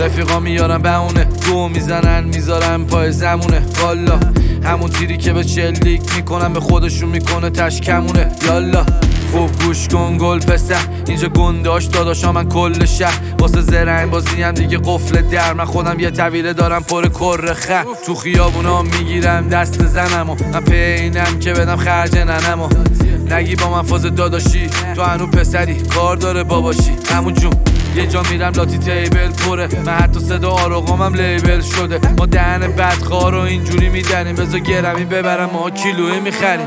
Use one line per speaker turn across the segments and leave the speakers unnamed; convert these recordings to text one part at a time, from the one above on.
رفیقا میارن بهونه، گو میزنن میذارن پای زمونه. والا همون تیری که به چلیک میکنن به خودشون میکنه تشکمونه. یالا خوب گوش کن گل پسر، اینجا گنداش داداشا من کل شهر. واسه زرنگ بازی هم دیگه قفل در، من خودم یه طویله دارم پر کره خر. تو خیابونا میگیرم دست زنمو، من پینم که بدم خرج ننمو. نگی با من فاز داداشی، تو هنو پسری کار داره باباشی. همون جون یه جا میرم لاتی تیبل پره، من حتی صدا آرقامم لیبل شده. ما دهن بدخواه رو اینجوری میدنیم، بذار گرمی ببرم ما کیلویی میخریم.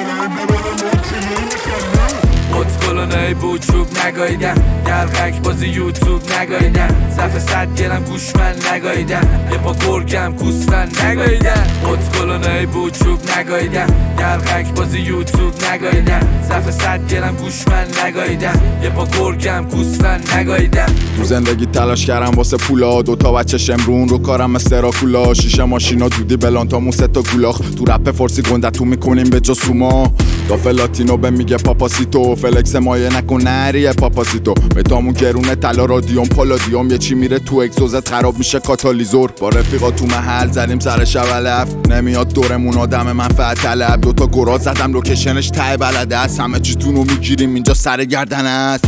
اتکلونه بود چوب نگاییدم، دلقک بازی یوتیوب نگاییدم. صفحه 100 گرم گوش من نگاییدم، یه پا گرگم کوسفن نگاییدم. اتکلونه بود چوب نگاییدم، دلقک بازی یوتیوب نگاییدم. صفحه 100 گرم گوش من نگاییدم، یه پا گرگم کوسفن نگاییدم.
تو زندگی تلاش کردم واسه پولا، دوتا بچه شمرون رو کارم استراکولا. شیشه ماشینا دودی بلانتامون 3 تا گولاخ، تو رپ فارسی گندتو میکنیم به جا سوما. داف لاتینو به میگه پاپاسیتو، فلکس مایه نکن نریه پاپاسیتو. متامون گرونه طلا رادیوم پالادیوم، یه چی میره تو اگزوزت خراب میشه کاتالیزور. با رفیقا تو محل زدیم سر شولف، نمیاد دورمون آدم منفعت طلب. دوتا گرا زدم لوکیشنش ته بلده است، همه چیتونو میگیریم اینجا سر گردن است.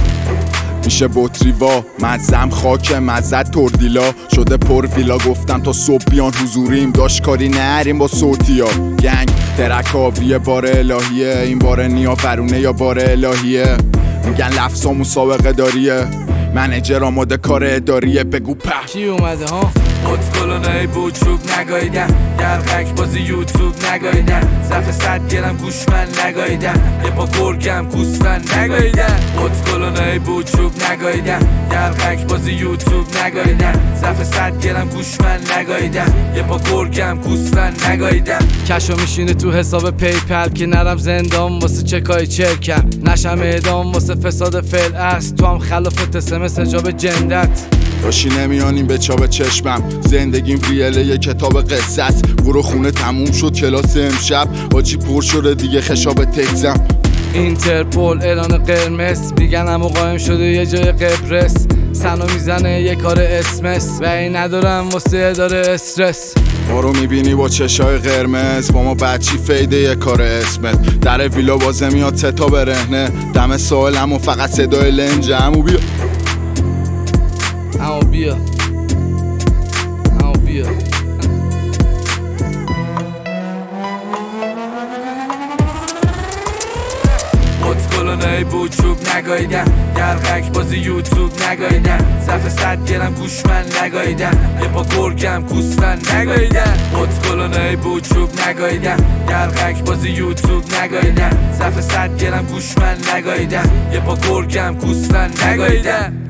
میشه بطریوا مزم خاک مزد تردیلا، شده پر ویلا. گفتم تا صبح بیان حضوریم، داشت کاری نریم با صوتیا. گنگ ترکاویه بار الهیه، این بار نیا فرونه یا بار الهیه. میگن لفظامون سابقه داریه، منیجر آماده کار اداریه. بگو په
چی اومده ها؟ اتکلونه بود چوب نگاییدم، دلقک بازی یوتیوب نگاییدم. صفحه 100 گرم گوش من نگاییدم، یه پا گرگم کوسفن نگاییدم. اتکلونه بود چوب نگاییدم، دلقک بازی یوتیوب نگاییدم. صفحه 100 گرم گوش من نگاییدم، یه پا گرگم کوسفن نگاییدم. کشو میشینه تو حساب پیپل که نرم زندان واسه چکای چرکم، نشم اعدام واسه فساد فعل است. تو هم خلاف تسمس حجاب جندت
داشی نمیانیم به چاب چشمم. زندگیم ریله یه کتاب قصه است، برو خونه تموم شد کلاس امشب. باجی پر شده دیگه خشاب تکزم.
اینترپول اعلان قرمز، میگن همو قایم شده یه جای قبرس. سنو میزنه یه کار اسمس و این ندارم واسه اداره استرس.
ما رو میبینی با چشای قرمز، با ما بچی فیده یه کار اسمت. در ویلا بازه میاد 3 تا برهنه، دم سالم و فقط صدای لنجه. همو بیا
همو بیا همو بیا. اتکلونه بود چوب نگاییدم، دلقک بازی یوتیوب نگاییدم. صفحه 100 گرم گوش من نگاییدم، یه پا گرگم کوسفن نگاییدم. اتکلونه بود چوب نگاییدم، دلقک بازی یوتیوب نگاییدم. صفحه 100 گرم گوش من نگاییدم، یه پا گرگم کوسفن نگاییدم.